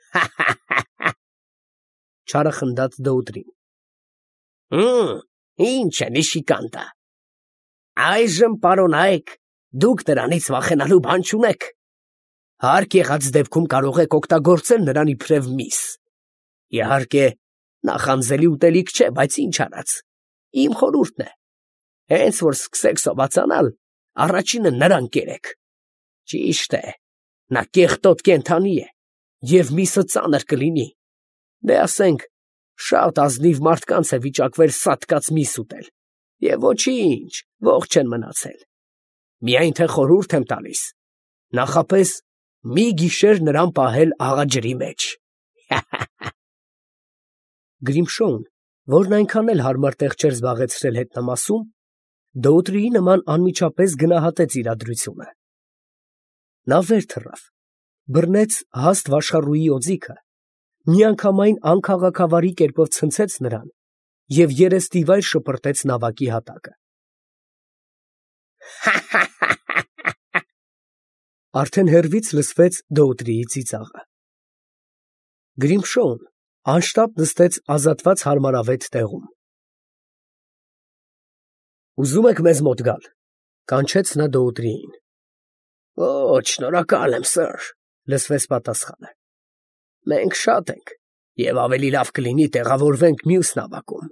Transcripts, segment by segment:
Չարը խնդաց Դոուտրին։ Ինչ է նիշիկանտը։ Այժմ, պարոնայք, դուք նրանից վախենալու բան չունեք։ Հարկ եղած դեպքում կարող եք օգտագործել նրան իբրև միս։ Իհարկե, նախանձելի ուտելիք չէ, բայց ինչ արած։ Իմ խորհուրդն է։ Հենց որ սկսեք սովածանալ, առաջինը նրան կերեք։ Ճիշտ է, նա կեղտոտ կենդանի է, և միսը ծանր կլինի։ Դե ասենք, շատ ազնիվ մարդկանց է վիճակվել սատկած միս ուտել, և ոչինչ, ողջ են մնացել։ Միայն թե խորհուրդ եմ տալիս, նախապես մի գիշեր նրան պահել աղաջրի մեջ։ Գրիմշոուն, որն այնքան էլ հարմար տեղ չէր զբաղեցրել հետնամասում, Դոուտրիի նման անմիջապես գնահատեց իրադրությունը։ Նա վեր թռավ, բռնեց հաստ վաշխառուի օձիքը, միանգամայն անքաղաքավարի կերպով ցնցեց նրան և երեսնիվայր շպրտեց նավակի հատակը։ Արդեն հեռվից լսվեց Դոուտրիի ծիծաղը։ Գրիմշոուն անշտապ նստեց ազատված հարմարավետ տեղում։ Ուզում եք մեզ մոտ գալ, կանչեց նա Դոուտրիին։ Ոչ, շնորհակալ եմ, սըր, լսվեց պատասխանը։ Մենք շատ ենք, և ավելի լավ կլինի տեղավորվենք մյուս նավակում։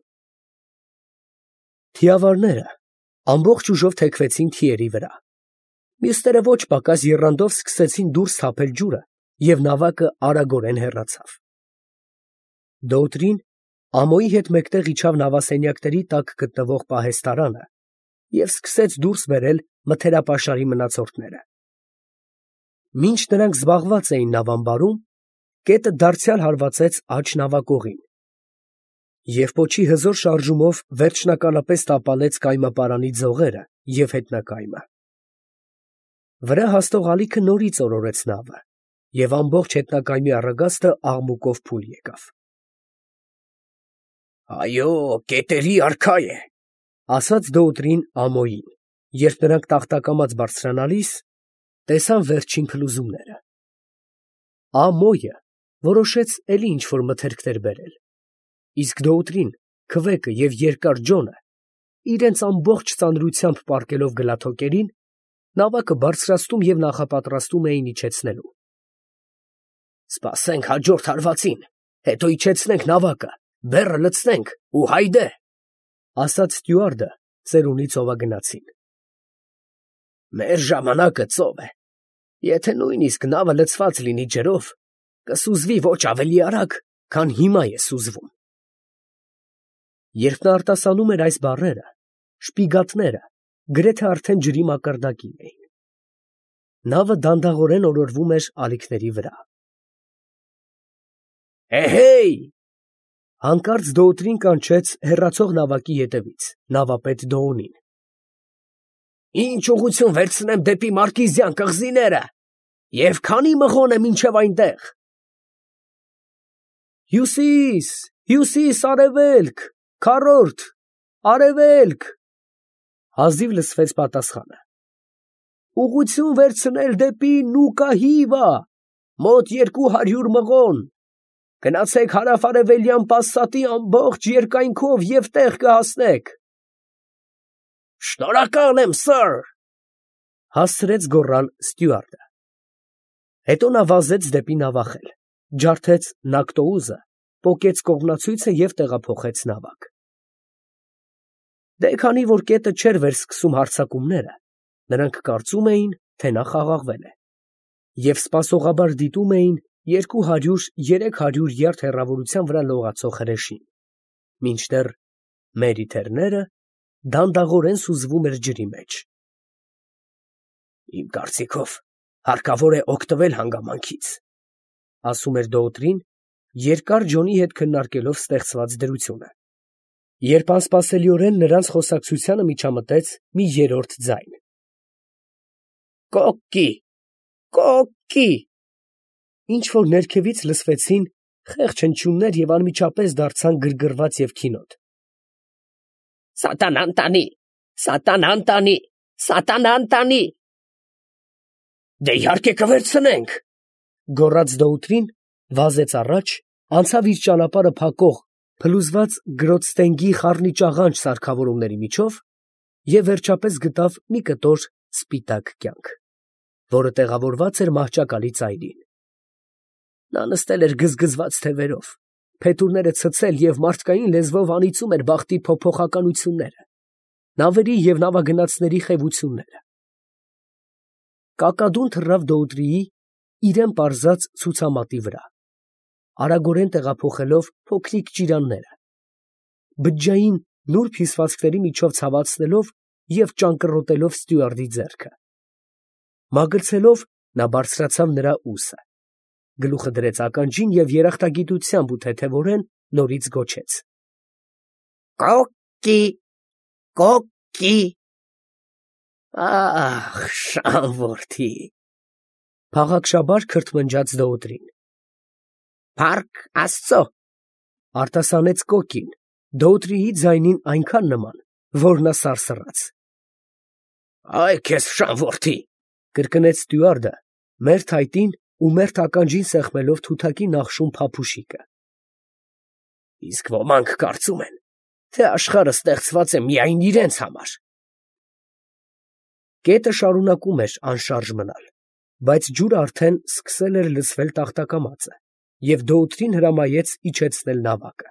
Թիավարները ամբողջ ուժով թեքվեցին թիերի վրա։ Մյուսները ոչ պակաս եռանդով սկսեցին դուրս թափել ջուրը, և նավակը արագորեն հեռացավ։ Դոուտրին ամոյի հետ մեկտեղ իջավ նավասենյակների տակ գտնվող պահեստարանը և սկսեց դուրս բերել մթերապաշարի մնացորդները։ Մինչ նրանք զբաղված էին նավամբարում, կետը դարձյալ հարվածեց աջ նավակողին, և պոչի հզոր շարժումով վերջնականապես տապալեց կայմապարանի ձողերը և հետնակայմը։ Վրա հասնող ալիքը նորից օրորեց նավը, և ամբողջ հետնակայմի առագաստը աղմուկով փուլ եկավ։ Այո, կետերի արքա է, ասաց Դոուտրին ամոյին, երբ նրանք տախտակամած բարձրանալիս տեսան վերջին փլուզումները։ Ամոյը որոշեց էլի ինչ-որ մթերքներ բերել, իսկ Դոուտրին, քվեկը և երկար ջոնը, իրենց ամբողջ ծանրությամբ պառկելով գլաթոկերին, նավակը բարձրացնում և նախապատրաստում էին իջեցնելու։ Սպասենք հաջորդ հարվածին, հետո իջեցնենք նավակը, բեռը լցնենք ու հայդե, ասաց ստյուարդը ծերունի ծովագնացին։ Մեր ժամանակը ծով է, եթե նույնիսկ նավը լցված լինի ջրով, կսուզվի ոչ ավելի արագ, քան հիմա է սուզվում։ Երբ նա արտասանում էր այս բառերը, շպիգատները գրեթե արդեն ջրի մակարդակին էին։ Նավը դանդաղորեն օրորվում էր ալիքների վրա։ Հեհեյ! Հանկարծ Դոուտրին կանչեց հեռացող նավակի ետևից նավապետ Դոոնին։ Ինչ ուղղություն վերցնեմ դեպի Մարկիզյան կղզիները, և քանի մղոն է մինչև այնտեղ։ Հյուսիս, հյուսիս, արևելք, քառորդ, արևելք, հազիվ լսվեց պատասխանը։ Ուղղություն վերցնել դեպի Նուկահիվա, մոտ 200 մղոն, գնացեք հարավ֊արևելյան պասատի ամբողջ երկայնքով և տեղ կհասնեք։ Շնորհակալ եմ, սըր, հասցրեց գոռալ ստյուարդը։ Հետո նա վազեց դեպի նավախել, ջարդեց նակտոուզը, պոկեց կողմնացույցը և տեղափոխեց նավակ։ Դե քանի որ կետը չէր վերսկսում հարձակումները, նրանք կարծում էին, թե նա խաղաղվել է, և սպասողաբար դիտում էին 200-300 յարդ հեռավորության վրա լողացող հրեշին, մինչդեռ մերիթերները դանդաղորեն սուզվում էր ջրի մեջ։ Իմ կարծիքով հարկավոր է օգտվել հանգամանքից, ասում էր Դոուտրին, երկար ջոնի հետ քննարկելով ստեղծված դրությունը, երբ անսպասելիորեն նրանց խոսակցությանը միջամտեց մի երրորդ ձայն. Կոկկի, կոկկի։ Ինչ-որ ներքևից լսվեցին խեղճ հնչյուններ և անմիջապես դարձան գրգռված և քինոտ։ Սատանան տանի, սատանան տանի, սատանան տանի։ Դե իհարկե կվերցնենք, գոռաց Դոուտրին, վազեց առաջ, անցավ իր ճանապարհը փակող փլուզված գրոտստենգի խառնիճաղանճ սարքավորումների միջով և վերջապես գտավ մի կտոր սպիտակ կյանք, որը տեղավորված էր մահճակալի ծայրին։ Նա նստել էր գզգզված թևերով, փետուրները ցցել և մարդկային լեզվով անիծում էր բախտի փոփոխականությունները, նավերի և նավագնացների խևությունները։ Կակադուն թռավ Դոուտրիի իրան պարզած ցուցամատի վրա, արագորեն տեղափոխելով փոքրիկ ճիրանները, բջջային նուրբ հյուսվածքների միջով ցավացնելով և ճանկռոտելով ստյուարդի ձեռքը։ Մագլցելով նա բարձրացավ նրա ուսը, գլուխը դրեց ականջին և երախտագիտությամբ ու թեթևորեն նորից գոչեց. «Կոկկի, կոկկի»։ «Ախ, շան որդի», փաղաքշաբար քրթմնջաց Դոուտրին։ «Փառք Աստծո», արտասանեց կոկկին, Դոուտրիի ձայնին այնքան նման, որ նա սարսռաց։ «Այ քեզ շան որդի», կրկնեց ստյուարդը, մերթ հայտին ու մերթ ականջին սեղմելով թութակի նախշում փափուշիկը։ «Իսկ ոմանք կարծում են, թե աշխարհը ստեղծված է միայն իրենց համար»։ Կետը շարունակում էր անշարժ մնալ, բայց ջուրը արդեն սկսել էր լցվել տախտակամածը, և Դոուտրին հրամայեց իջեցնել նավակը։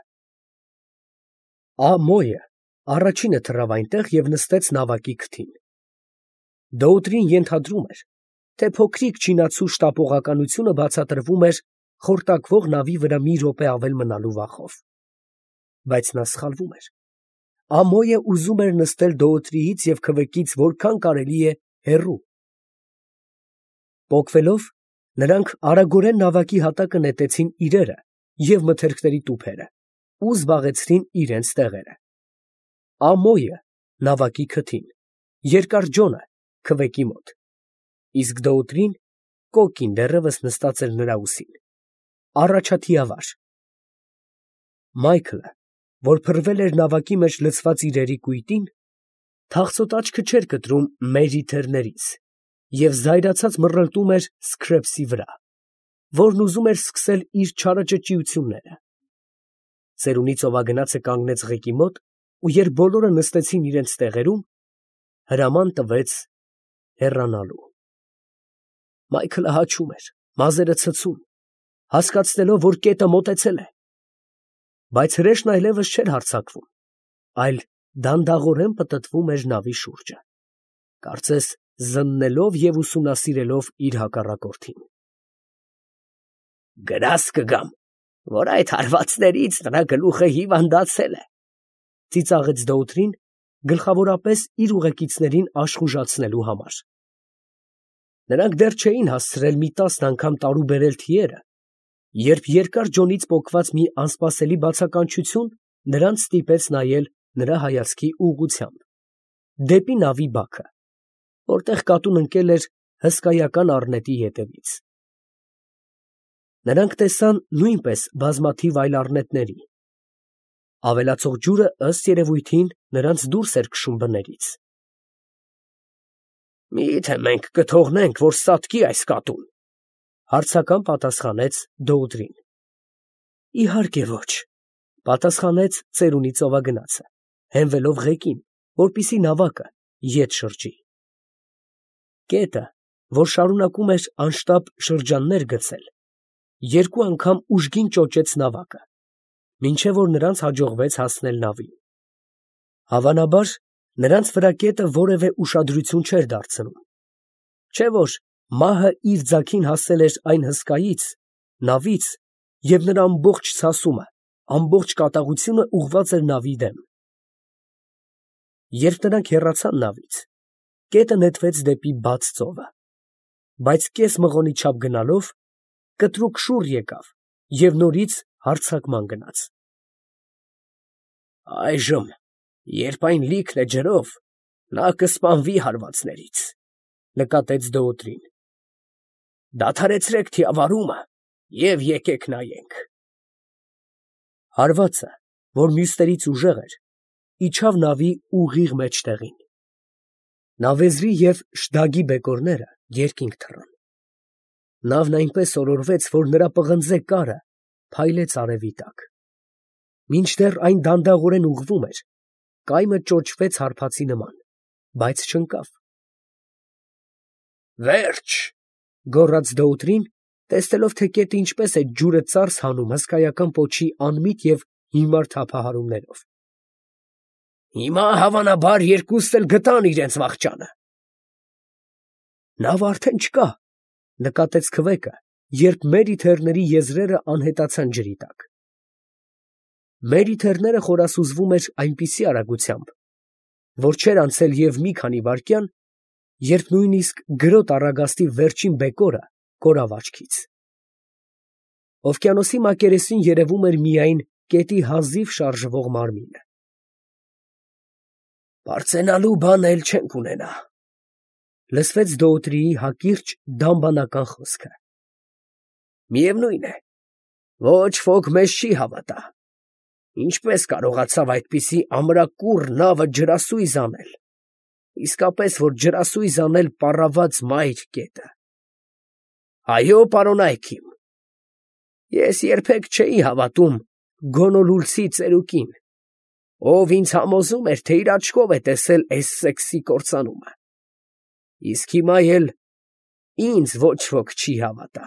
Ամոյը առաջինը թռավ այնտեղ և նստեց նավակի քթին։ Դոուտրին ենթադրում էր, թե փոքրիկ չինացու շտապողականությունը բացատրվում էր խորտակվող նավի վրա մի րոպե ավել մնալու վախով։ Բայց նա սխալվում էր։ Ամոյը ուզում էր նստել Դոուտրիից և քվեկից որքան կարելի է հեռու։ Պոկվելով, նրանք արագորեն նավակի հատակը նետեցին իրերը և մթերքների տուփերը ու զբաղեցրին իրենց տեղերը։ Ամոյը նավակի քթին, երկար Ջոնը քվեկի մոտ, իսկ Դոուտրին, կոկկին դեռևս նստած էր նրա ուսին, առաջադիավար։ Մայքլը, որ փռվել էր նավակի մեջ լցված իրերի կույտին, թախծոտ աչքը չէր կտրում Մերի թեռներից և զայրացած մռլտում էր Սքրեփսի վրա, որն ուզում էր սկսել իր չարաճճիությունները։ Ծերունի ծովագնացը կանգնեց ղեկի մոտ, ու երբ բոլորը նստեցին իրենց տեղերում, հրաման տվեց հեռանալու։ Մայքլը հաչում էր, մազերը ցցում, հասկացնելով, որ կետը մոտեցել է։ Բայց հրեշն այլևս չէր հարձակվում, այլ դանդաղորեն պտտվում էր նավի շուրջը, կարծես զննելով և ուսումնասիրելով իր հակառակորդին։ «Գրազ կգամ, որ այդ հարվածներից նրա գլուխը հիվանդացել է», ծիծաղեց Դոուտրին, գլխավորապես իր ուղեկիցներին աշխուժացնելու համար։ Նրանք դեռ չէին հասցրել մի 10 անգամ տարուբերել թիերը, երբ երկար Ջոնից պոկված մի անսպասելի բացականչություն նրանց ստիպեց նայել նրա հայացքի ուղղությամբ, դեպի նավի բաքը, որտեղ կատուն ընկել էր հսկայական առնետի ետևից։ Նրանք տեսան նույնպես բազմաթիվ այլ առնետների։ Ավելացող ջուրը, ըստ երևույթին, նրանց դուրս էր քշում բներից։ «Մի՞թե մենք կթողնենք, որ սատկի այս կատուն», հարցական պատասխանեց Դոուտրին։ «Իհարկե ոչ», պատասխանեց ծերունի ծովագնացը, հենվելով ղեկին, որպեսզի նավակը ետ շրջի։ Կետը, որ շարունակում էր անշտապ շրջաններ գցել, երկու անգամ ուժգին ճոճեց նավակը, մինչև որ նրանց հաջողվեց հասնել նավին։ Հավանաբար, նրանց վրա կետը որևէ ուշադրություն չէր դարձնում, չէ՞ որ մահը իր ձագին հասել էր այն հսկայից, նավից, և նրա ամբողջ ցասումը, ամբողջ կատաղությունը ուղղված էր նավի դեմ։ Երբ նրանք հեռացան նավից, կետը նետվեց դեպի բաց ծովը, բայց կես մղոնի չափ գնալով, կտրուկ շուռ եկավ և նորից հարձակման գնաց։ «Այժմ, երբ այն լիքն է ջրով, նա կսպանվի հարվածներից», նկատեց Դոուտրին։ «Դադարեցրեք թիավարումը և եկեք նայենք»։ Հարվածը, որ մյուսներից ուժեղ էր, իջավ նավի ուղիղ մեջտեղին։ Նավեզրի և շդագի բեկորները երկինք թռան։ Նավն այնպես օրորվեց, որ նրա պղնձե կարը փայլեց արևի տակ։ Մինչդեռ այն դանդաղորեն ուղղվում էր, կայմը ճոճվեց հարբածի նման, բայց չընկավ։ «Վերջ», գոռաց Դոուտրին, տեսնելով, թե կետը ինչպես է ջուրը ծարս հանում հսկայական պոչի անմիտ և հիմար թափահարումներով։ «Հիմա հավանաբար երկուսն էլ գտան իրենց վախճանը»։ «Նավը արդեն չկա», նկատեց քվեկը, երբ Մերիթերների եզրերը անհետացան ջրի տակ։ Մերիթերները խորասուզվում էր այնպիսի արագությամբ, որ չէր անցել և մի քանի վայրկյան, երբ նույնիսկ գրոտ առագաստի վերջին բեկորը կորավ աչքից։ Օվկիանոսի մակերեսին երևում էր միայն կետի հազիվ շարժվող մարմինը։ «Պարծենալու բան էլ չենք ունենա», լսվեց Դոուտրիի հակիրճ դամբանական խոսքը։ «Միևնույն է, ոչ ոք մեզ չի հավատա. ինչպես կարողացավ այդպիսի ամրակուռ նավը ջրասույզ անել, իսկապես որ ջրասույզ անել պառաված մայր կետը։ Այո, պարոն Այքիմ, ես երբեք չէի հավատում գոնոլուլցի ծերուկին, ով ինձ համոզում էր, թե իր աչքով է տեսել Էսսեքսի կործանումը, իսկ հիմա էլ ինձ ոչ ոք չի հավատա»։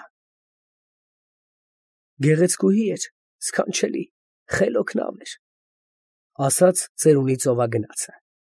Գեղեցկուհի էր, սքանչելի, խելոք նավ էր, ասաց ծերունի ծովագնացը։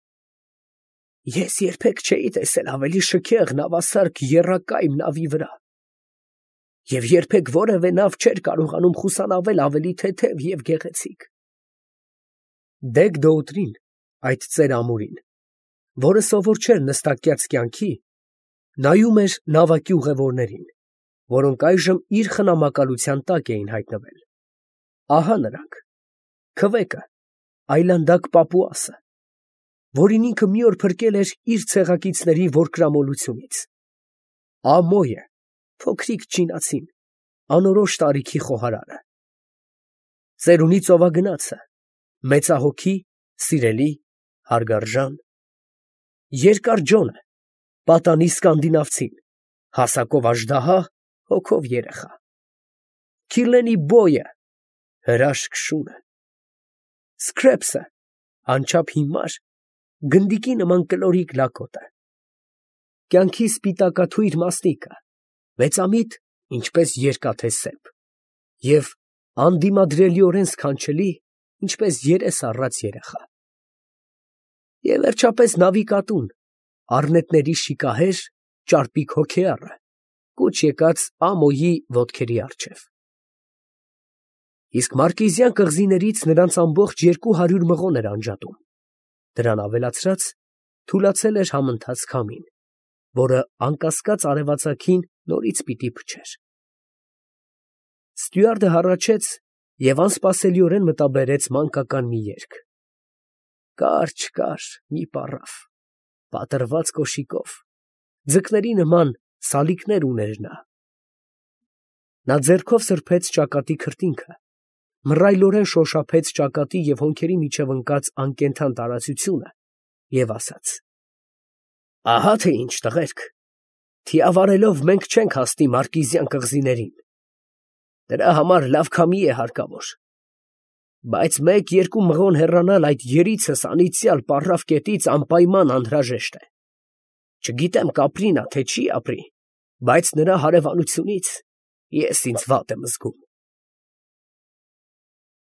Ես երբեք չէի տեսել ավելի շքեղ նավասարք եռակայմ նավի վրա, և երբեք որևէ նավ չէր կարողանում խուսանավել ավելի թեթև և գեղեցիկ։ Դեգ Դոուտրին, այդ ծեր ամուրին, որը սովոր չէր նստակյաց կյանքի, նայում էր նավակի ուղևորներին, որոնք այժմ իր խնամակալության տակ էին հայտնվել։ Ահա նրանք. քվեկը, այլանդակ Պապուասը, որին ինքը մի օր փրկել էր իր ցեղակիցների որկրամոլությունից, Ամոյը, փոքրիկ չինացին, անորոշ տարիքի խոհարարը, ծերունի ծովագնացը, մեծահոգի, սիրելի, հարգարժան, երկար Ջոնը, պատանի սկանդինավցին, հասակով աժդահա, հոգով երեխա, Քիլենի բոյը, հրաշք շունը, Սքրեպսը, անչափ հիմար, գնդիկի նման կլորիկ լակոտը, կյանքի սպիտակաթույր մասնիկը, մեծամիտ, ինչպես երկաթե սեպ, և անդիմադրելիորեն սքանչելի, ինչպես երես առած երեխա։ Եվ վերջապես նավի կատուն, առնետների շիկահեր, ճարպիկ հոգեառը, կուչ եկած Ամոյի ոտքերի առջև։ Իսկ Մարկիզյան կղզիներից նրանց ամբողջ 200 մղոն էր անջատում, դրան ավելացրած թուլացել էր համընթաց քամին, որը անկասկած արևածագին նորից պիտի փչեր։ Ստյուարդը հառաչեց և անսպասելիորեն մտաբերեց մանկական մի երգ. Կարճ մի պառավ, պատռված կոշիկով, ձկների նման սալիկներ ուներ նա։ Նա ձեռքով սրբեց ճակատի քրտինքը, մռայլորեն շոշափեց ճակատի և հոնքերի միջև ընկած անկենդան տարածությունը և ասաց. «Ահա թե ինչ, տղերք, թիավարելով մենք չենք հասնի Մարկիզյան կղզիներին, դրա համար լավ քամի է հարկավոր, բայց 1-2 մղոն հեռանալ այդ երիցս անիծյալ պառավ կետից անպայման անհրաժեշտ է։ Չգիտեմ կապրի նա, թե չի ապրի, բայց նրա հարևանությունից ես ինձ վատ եմ զգում»։